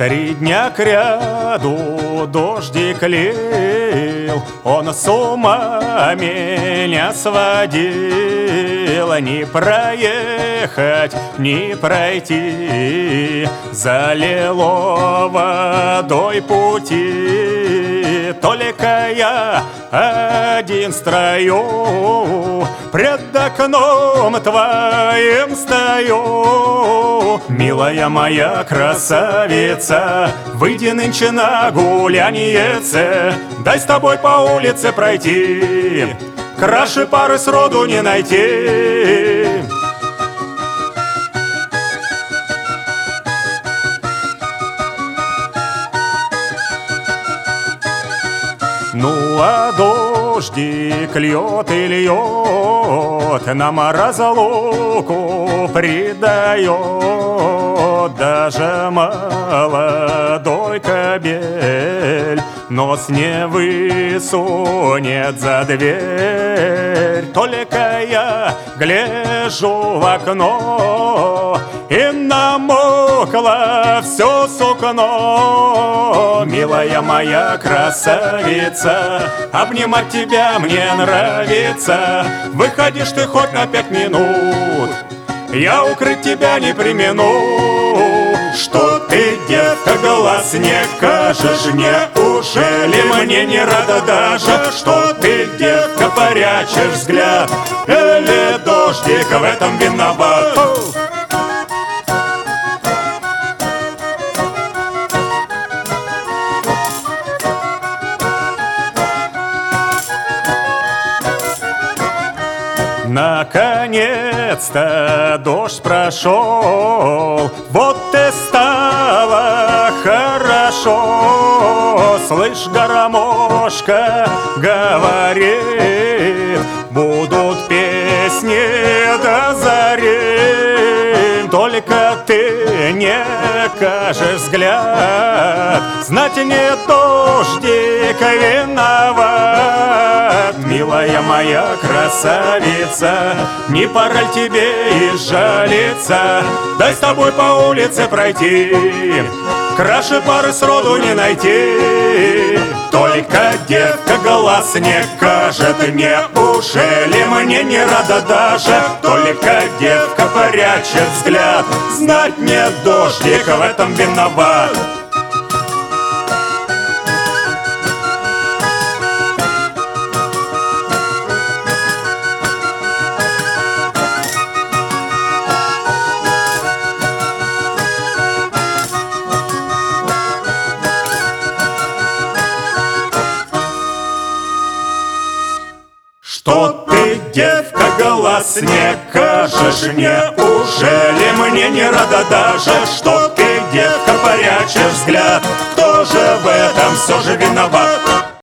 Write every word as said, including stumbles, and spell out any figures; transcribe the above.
Три дня кряду дождик лил, он с ума меня сводил. Не проехать, не пройти, залило водой пути. Только я один строю, пред окном твоим стою. Милая моя красавица, выйди нынче на гуляниеце, дай с тобой по улице пройти, краше пары сроду не найти. Ну а дождик льет и льет, нам разлуку придает. Даже молодой кобель нос не высунет за дверь. Только я гляжу в окно, и намокло все сукно. Милая моя красавица, обнимать тебя мне нравится. Выходишь ты хоть на пять минут, я укрыть тебя не примену. Что ты, детка, глаз не кажешь? Неужели мне не рада даже? Что ты, детка, прячешь взгляд? Или дождик в этом виноват? Наконец-то дождь прошел, вот и стало хорошо. Слышь, гармошка говорит, будут песни до зари. Только ты не кажешь взгляд, знать не дождик виноват. Милая моя красавица, не пора ли тебе и жалиться? Дай с тобой по улице пройти, краше пары сроду не найти. Только детка глаз не кажет, неужели мне не рада даже? Только детка прячет взгляд, знать не дождик в этом виноват. Что ты, девка, глаз не кажешь? Неужели мне не рада даже? Что ты, девка, прячешь взгляд? Кто же в этом все же виноват?